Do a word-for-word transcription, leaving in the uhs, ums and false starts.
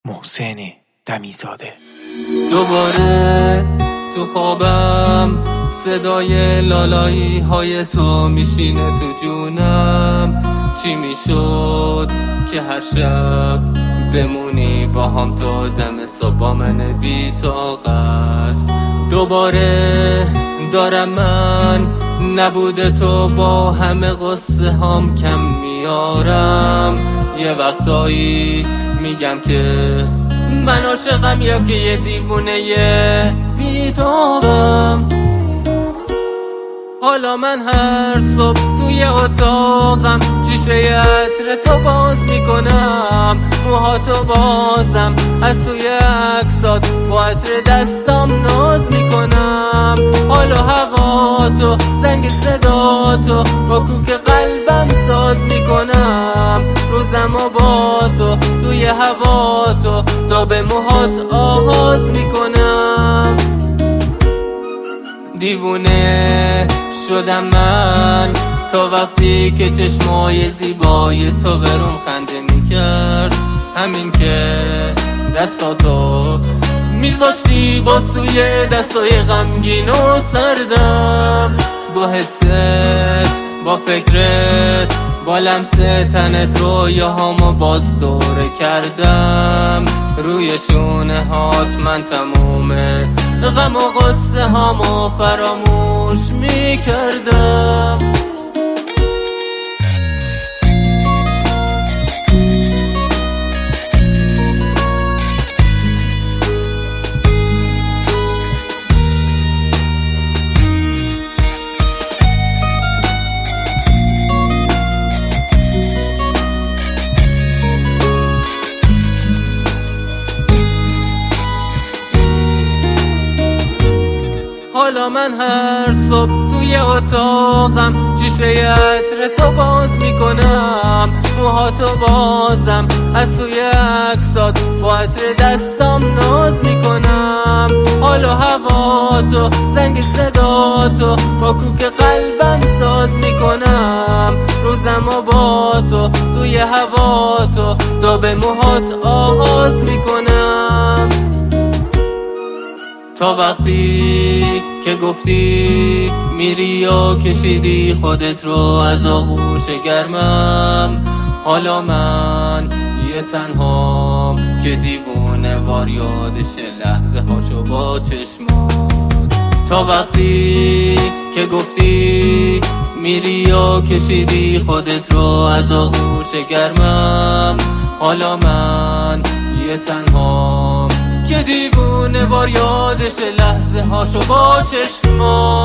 محسن دمیزاده. دوباره تو خوابم صدای لالایی های تو میشینه تو جونم. چی میشد که هر شب بمونی با هم تا دم صبح با من بی طاقت؟ دوباره دارم من نبوده تو با همه قصه هم کم میارم. یه وقتایی میگم که من عاشقم یا که یه دیوونه یه بیتابم. حالا من هر صبح توی اتاقم شیشه عطر تو باز میکنم. موهاتو بازم از توی عکسات با عطر دستام ناز میکنم. حالا هواتو زنگ صداتو با کوک قلبم ساز میکنم. روزمو با تو توی هواتو تا به موهات آغاز میکنم. دیوونه شدم من تا وقتی که چشمای زیبای تو برام خنده میکرد. همین که دستاتو میذاشتی با سوی دستای غمگین و سردم. با حست، با فکرت، با لمس تنت رویاهامو باز دوره کردم. روی شونه هات من تمومه غم و غصه هامو فراموش میکردم. حالا من هر صبح توی اتاقم شیشه عطر تو باز میکنم. موهاتو بازم از توی عکسات با عطر دستام ناز میکنم. حالا هواتو زنگ صداتو با کوک قلبم ساز میکنم. روزمو با تو توی هواتو تا به موهات آغاز میکنم. تا وقتی که گفتی میری و کشیدی خودت رو از آغوش گرمم. حالا من یه تنهام که دیوونه وار یادش لحظه هاشو با چشمات. تا وقتی که گفتی میری و کشیدی خودت رو از آغوش گرمم. حالا من یه تنهام که دیوونه بار یادش لحظه هاشو با چشمات.